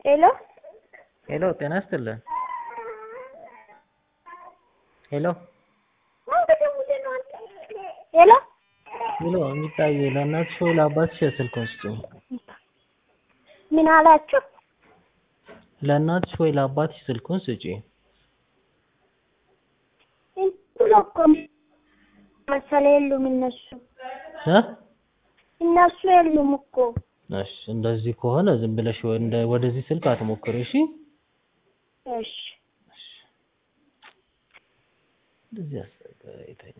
ሄሎ ሄሎ ጤና ይስጥልን። ሄሎ ሄሎ ሄሎ የሚታይ ለእናትሽ ወይ ለአባትሽ ስልኩን ስጪኝ። ምን አላችሁ? ለእናትሽ ወይ ለአባትሽ ስልኩን ስጪኝ። እኮ መሰለኝ የሉም እነሱ የሉም እኮ። እሺ እንደዚህ ከሆነ ዝም ብለሽ ወደዚህ ስልክ አትሞክሪ እሺ? እሺ እንደዚህ አሰጋይተኛ